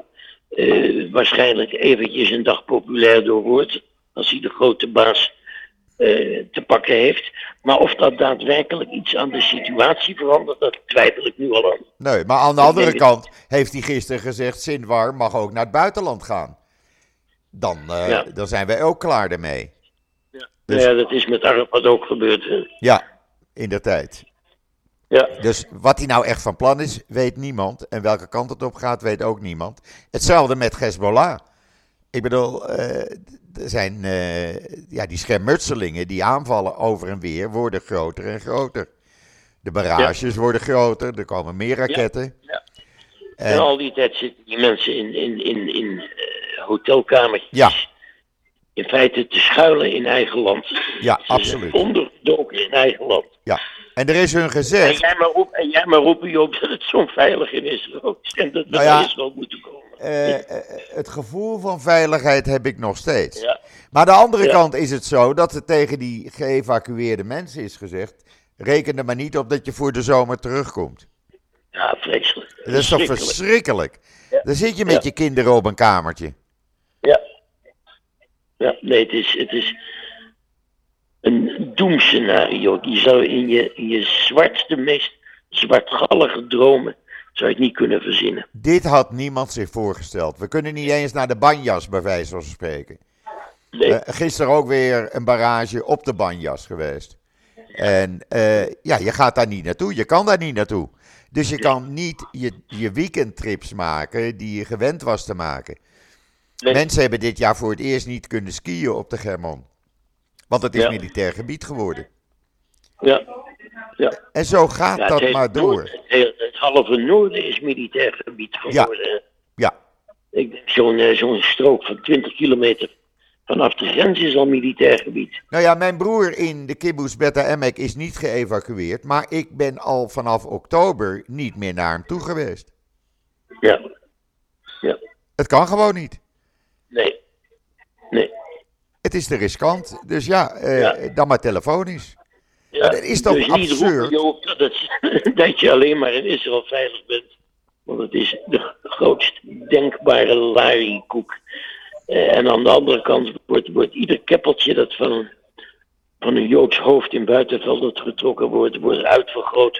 eh waarschijnlijk eventjes een dag populair door wordt. Als hij de grote baas eh, te pakken heeft. Maar of dat daadwerkelijk iets aan de situatie verandert, dat twijfel ik nu al aan. Nee, maar aan de Ik andere denk- kant heeft hij gisteren gezegd, Sinwar mag ook naar het buitenland gaan. Dan, eh, Ja. dan zijn wij ook klaar ermee. Ja, Dus- ja dat is met Arafat ook gebeurd. Hè? Ja, in de tijd. Ja, Dus wat hij nou echt van plan is, weet niemand. En welke kant het op gaat, weet ook niemand. Hetzelfde met Hezbollah. Ik bedoel, eh, er zijn eh, ja, die schermutselingen, die aanvallen over en weer, worden groter en groter. De barrages worden groter, er komen meer raketten. ja. En- En al die tijd zitten die mensen in, in, in, in eh, hotelkamertjes. Ja. In feite te schuilen in eigen land. Ja, Ze zijn absoluut. ondergedoken in eigen land. Ja. En er is hun En gezegd, jij maar, roep, en jij maar roepen, Joop, dat het zo veilig in Israël is. En dat we Nou ja, naar Israël moeten komen. eh, eh, het gevoel van veiligheid heb ik nog steeds. Ja, Maar aan de andere Ja. kant is het zo dat er tegen die geëvacueerde mensen is gezegd, reken er maar niet op dat je voor de zomer terugkomt. ja, vreselijk. Dat is toch Verschrikkelijk. verschrikkelijk? Ja. Dan zit je met Ja. je kinderen op een kamertje. Ja. Ja, nee, het is, het is een doemscenario. Je zou in je, in je zwartste, meest zwartgallige dromen, zou je het niet kunnen verzinnen. Dit had niemand zich voorgesteld. We kunnen niet eens naar de Banjas, bij wijze van spreken. Nee, Eh, gisteren ook weer een barrage op de Banjas geweest. En eh, ja, je gaat daar niet naartoe. Je kan daar niet naartoe. Dus je kan niet je, je weekendtrips maken die je gewend was te maken. nee. Mensen hebben dit jaar voor het eerst niet kunnen skiën op de Germon. Want het is Ja. militair gebied geworden. Ja. Ja. En zo gaat Ja, het dat hele maar door. noorden- Het, hele- het halve noorden is militair gebied geworden. hè. Ja, Ik denk zo'n eh, zo'n strook van twintig kilometer vanaf de grens is al militair gebied. nou ja, mijn broer in de kibbutz Beta Emek is niet geëvacueerd. Maar ik ben al vanaf oktober niet meer naar hem toe geweest. Ja. Ja. Het kan gewoon niet. Nee. Nee. Het is te riskant. Dus ja, eh, Ja. dan maar telefonisch. Ja, Dat is toch dus niet absurd? roepen, Joop, dat, het- dat je alleen maar in Israël veilig bent. Want het is de grootst denkbare lariekoek. Eh, en aan de andere kant wordt, wordt ieder keppeltje dat van een, van een Joods hoofd in Buitenveld dat getrokken wordt, wordt uitvergroot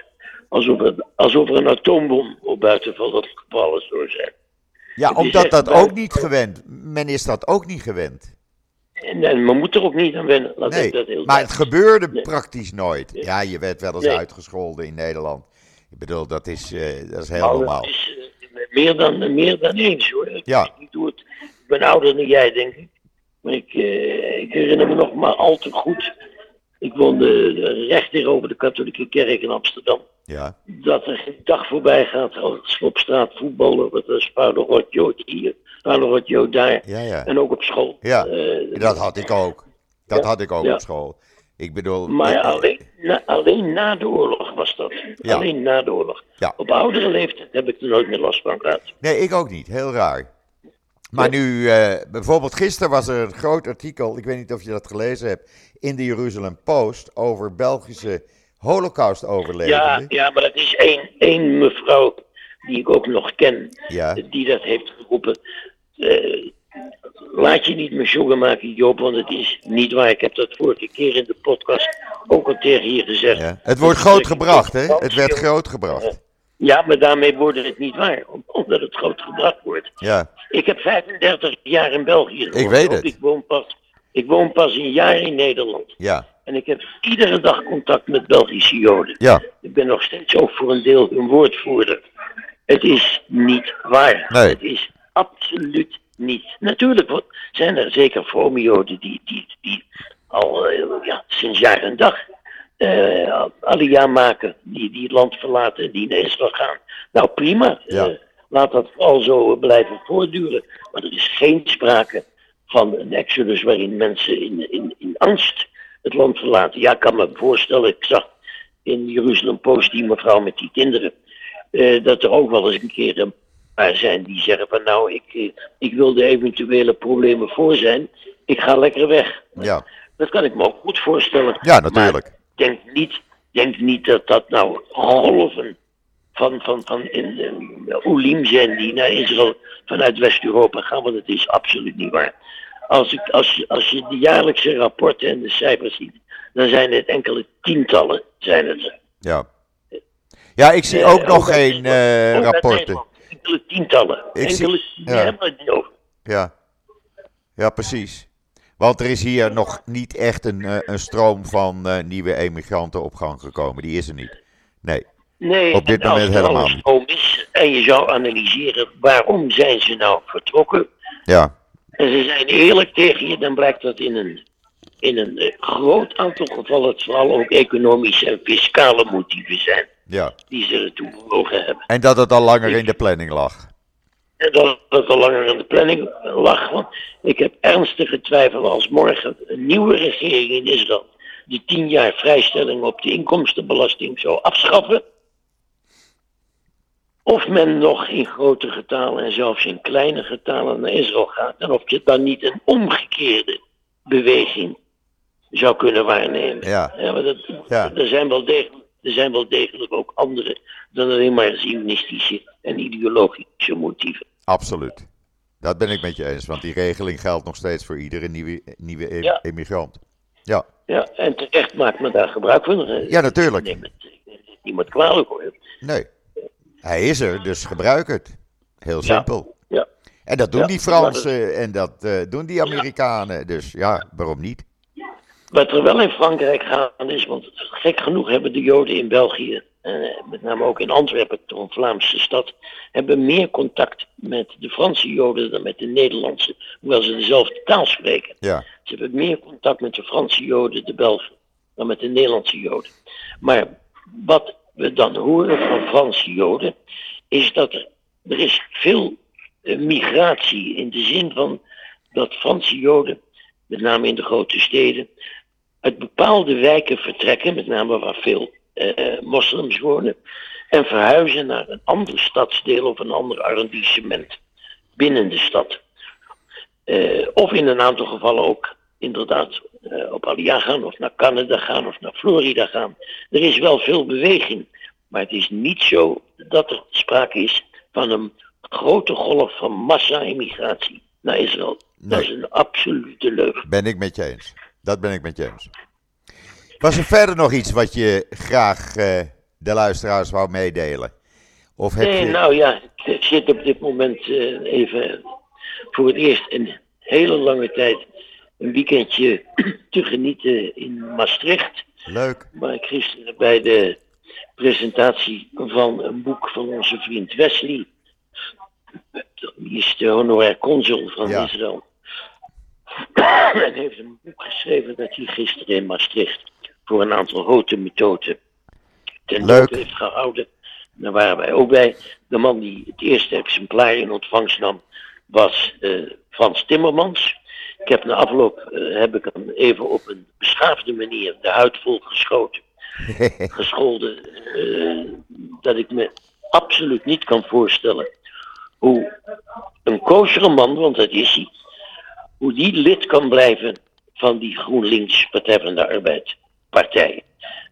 alsof er, alsof er een atoombom op buitenvalt gevallen zou zijn. Ja, Het is omdat echt dat bij- ook niet gewend. Men is dat ook niet gewend. En, en men moet er ook niet aan wennen. Laat Nee, ik dat heel maar het duidelijk- gebeurde Nee. praktisch nooit. Nee. Ja, je werd wel eens Nee. uitgescholden in Nederland. Ik bedoel, dat is, eh, dat is heel Nou, normaal. dat is eh, meer, dan, meer dan eens hoor. Ik, Ja. weet niet hoe het, ik ben ouder dan jij, denk ik. Maar ik, eh, ik herinner me nog maar al te goed. Ik woonde eh, recht tegenover de katholieke kerk in Amsterdam. Ja, Dat er geen dag voorbij gaat als we op straat voetballen. Dat is Paolo Rocchio hier, Paolo Rocchio daar. ja, ja. En ook op school. Ja, Eh, dat had ik ook. Dat Ja, had ik ook ja. op school. Ik bedoel... Maar eh, eh, alleen na, alleen na de oorlog was dat. Ja. Alleen na de oorlog. Ja. Op oudere leeftijd heb ik er nooit meer last van gehad. Nee, ik ook niet. Heel raar. Maar Nee. nu, eh, bijvoorbeeld gisteren was er een groot artikel, ik weet niet of je dat gelezen hebt, in de Jeruzalem Post over Belgische Holocaust-overlevenden. Ja, ja, maar dat is één, één mevrouw die ik ook nog ken, Ja. die dat heeft geroepen. Eh, laat je niet meer zorgen maken, Joop, want het is niet waar. Ik heb dat vorige keer in de podcast ook al tegen je gezegd. Ja. Het wordt groot gebracht, hè? Het werd groot gebracht. Ja, maar daarmee wordt het niet waar, om- omdat het groot gebracht wordt. Ja, Ik heb vijfendertig jaar in België gewoond. weet het. Ik woon pas, ik woon pas een jaar in Nederland. ja, En ik heb iedere dag contact met Belgische Joden. ja. Ik ben nog steeds ook voor een deel hun woordvoerder. Het is niet waar. Nee. Het is absoluut niet. Natuurlijk wordt- zijn er zeker vrome Joden die, die, die al eh, ja, sinds jaar en dag eh Aliyah maken. Die, die het land verlaten en die naar Israël gaan. Nou prima. Ja. Eh, laat dat vooral zo blijven voortduren. Maar er is geen sprake van een exodus waarin mensen in, in, in angst het land verlaten. Ja, ik kan me voorstellen, ik zag in de Jeruzalem Post die mevrouw met die kinderen, eh, dat er ook wel eens een keer een paar zijn die zeggen van nou, ik, eh, ik wil de eventuele problemen voor zijn, ik ga lekker weg. Ja, Dat kan ik me ook goed voorstellen. ja natuurlijk. Maar denk niet, denk niet dat dat nou golven van, van, van in, uh, Oelim zijn die naar Israël vanuit West-Europa gaan, want het is absoluut niet waar. Als, ik, als, je- als je de jaarlijkse rapporten en de cijfers ziet, dan zijn het enkele tientallen, zijn het er. Ja. Ja, ik zie Eh, ook nog uit geen eh, Nederland. Ook uit rapporten. Nederland. Enkele tientallen. Ik zie- Enkele, die ja. hebben we het niet over. Ja. Ja, precies. Want er is hier nog niet echt een, eh, een stroom van eh, nieuwe emigranten op gang gekomen. Die is er niet. Nee. Nee, Op dit en als moment er al helemaal een niet. stroom is en je zou analyseren waarom zijn ze nou vertrokken, Ja. en ze zijn eerlijk tegen je, dan blijkt dat in een, in een eh, groot aantal gevallen het vooral ook economische en fiscale motieven zijn Ja. die ze ertoe bewogen hebben. En dat het al langer in de planning lag. En dat het al langer aan de planning lag, want ik heb ernstige twijfel als morgen een nieuwe regering in Israël de tien jaar vrijstelling op de inkomstenbelasting zou afschaffen, of men nog in grote getalen en zelfs in kleine getalen naar Israël gaat. En of je dan niet een omgekeerde beweging zou kunnen waarnemen. Ja. maar dat, Ja. er, zijn wel degelijk, er zijn wel degelijk ook andere dan alleen maar zionistische en ideologische motieven. Absoluut. Dat ben ik met je eens. Want die regeling geldt nog steeds voor iedere nieuwe, nieuwe e- Ja. emigrant. Ja. Ja, en terecht maakt men daar gebruik van. Ja, natuurlijk. Ik neem het, ik neem het niemand kwalijk hoor. Nee. Hij is er, dus gebruik het. Heel Ja. simpel. Ja. En dat doen Ja, die Fransen en dat eh, doen die Amerikanen. Dus ja, waarom niet? Wat er wel in Frankrijk gaande is, want gek genoeg hebben de Joden in België, eh, met name ook in Antwerpen, toch een Vlaamse stad, hebben meer contact met de Franse Joden dan met de Nederlandse, hoewel ze dezelfde taal spreken. Ja. Ze hebben meer contact met de Franse Joden, de Belgen, dan met de Nederlandse Joden. Maar wat we dan horen van Franse Joden, is dat er, er is veel eh, migratie in de zin van dat Franse Joden, met name in de grote steden, uit bepaalde wijken vertrekken, met name waar veel eh, moslims wonen, en verhuizen naar een ander stadsdeel of een ander arrondissement binnen de stad. Eh, of in een aantal gevallen ook inderdaad eh, op Aliyah gaan, of naar Canada gaan, of naar Florida gaan. Er is wel veel beweging, maar het is niet zo dat er sprake is van een grote golf van massa-immigratie naar Israël. Dat Nee. is een absolute leugen. Ben ik met je eens. Dat ben ik met je eens. Was er verder nog iets wat je graag eh, de luisteraars wou meedelen? Of heb Nee, je... nou ja, ik zit op dit moment uh, even voor het eerst een hele lange tijd een weekendje te genieten in Maastricht. Leuk. Waar ik gisteren bij de presentatie van een boek van onze vriend Wesley, die is de honorair consul van Ja. Israël, en heeft een boek geschreven dat hij gisteren in Maastricht voor een aantal grote methoden ten Leuk. dood heeft gehouden. Daar waren wij ook bij. De man die het eerste exemplaar in ontvangst nam was uh, Frans Timmermans. Ik heb na afloop, uh, heb ik hem even op een beschaafde manier de huid vol geschoten. gescholden. Uh, dat ik me absoluut niet kan voorstellen hoe een koosere man, want dat is hij, hoe die lid kan blijven van die GroenLinks Partij van de Arbeid partij.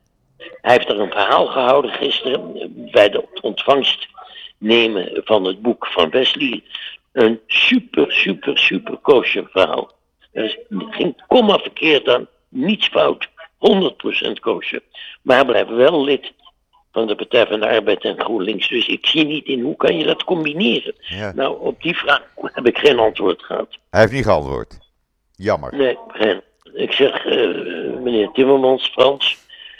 Hij heeft er een verhaal gehouden gisteren bij de ontvangst nemen van het boek van Wesley. Een super, super, super kosher verhaal. Er is geen komma verkeerd aan, niets fout, honderd procent kosher. Maar hij blijft wel lid van de Partij van de Arbeid en GroenLinks. Dus ik zie niet in hoe kan je dat combineren. Ja. Nou, op die vraag heb ik geen antwoord gehad. Hij heeft niet geantwoord. Jammer. Nee, geen. Ik zeg, uh, meneer Timmermans, Frans,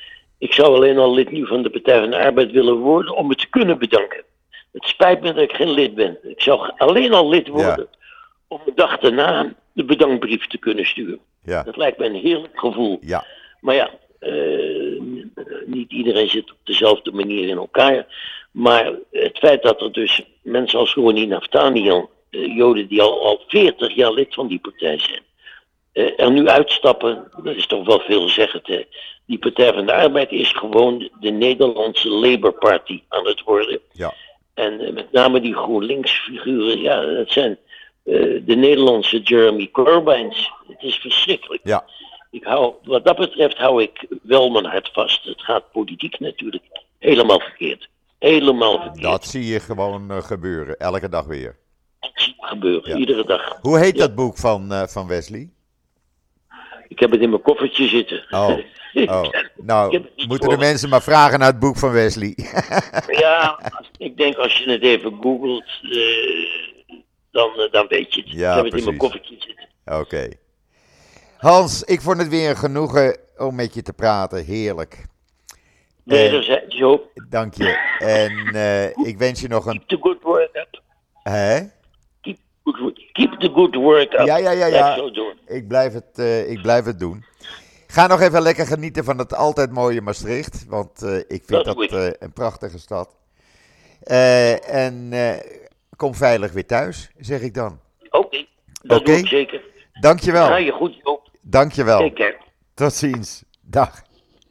ik zou alleen al lid nu van de Partij van de Arbeid willen worden om het te kunnen bedanken. Het spijt me dat ik geen lid ben. Ik zou alleen al lid worden ja. om een dag daarna de bedankbrief te kunnen sturen. Ja. Dat lijkt me een heerlijk gevoel. Ja. Maar ja, uh, niet iedereen zit op dezelfde manier in elkaar. Maar het feit dat er dus mensen als Ronnie Naftanian, uh, Joden die al, al veertig jaar lid van die partij zijn, uh, er nu uitstappen, dat is toch wel veelzeggend. Hè? Die Partij van de Arbeid is gewoon de Nederlandse Labour Party aan het worden. Ja. En uh, met name die GroenLinks figuren, ja, dat zijn uh, de Nederlandse Jeremy Corbyns. Het is verschrikkelijk. Ja. Ik hou, wat dat betreft hou ik wel mijn hart vast. Het gaat politiek natuurlijk helemaal verkeerd. Helemaal verkeerd. Dat zie je gewoon uh, gebeuren, elke dag weer. Dat zie je gebeuren, Ja. iedere dag. Hoe heet Ja. dat boek van, uh, van Wesley? Ik heb het in mijn koffertje zitten. Oh, oh. nou, Ik heb het niet moeten de voor me. mensen maar vragen naar het boek van Wesley. Ja, als- ik denk als je het even googelt, uh, dan, uh, dan weet je het. Ja, ik heb het precies. in mijn koffertje zitten. Oké. Hans, ik vond het weer een genoegen om met je te praten. Heerlijk. Nee, Eh, dat is zo. Dank je. En uh, ik wens je nog een... Keep the good work up. Hè? Keep, good, keep the good work up. Ja, ja, ja, Blijf ja. zo doen. Ik blijf, het, uh, ik blijf het doen. Ga nog even lekker genieten van het altijd mooie Maastricht. Want uh, ik vind Dat dat doe ik. uh, een prachtige stad. Uh, en uh, kom veilig weer thuis, zeg ik dan. Oké, okay, dat Oké. doe ik zeker. Dankjewel. Ga je goed, Joop. Dankjewel. Take care. Tot ziens. Dag.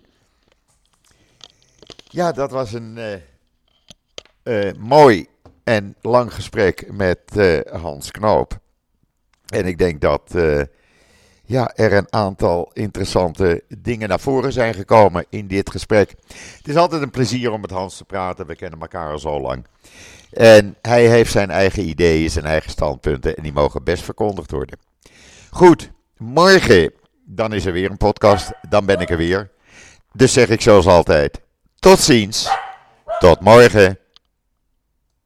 Ja, dat was een uh, uh, mooi en lang gesprek met uh, Hans Knoop. En ik denk dat uh, ja, er een aantal interessante dingen naar voren zijn gekomen in dit gesprek. Het is altijd een plezier om met Hans te praten. We kennen elkaar al zo lang. En hij heeft zijn eigen ideeën, zijn eigen standpunten en die mogen best verkondigd worden. Goed, morgen dan is er weer een podcast. Dan ben ik er weer. Dus zeg ik zoals altijd, tot ziens. Tot morgen.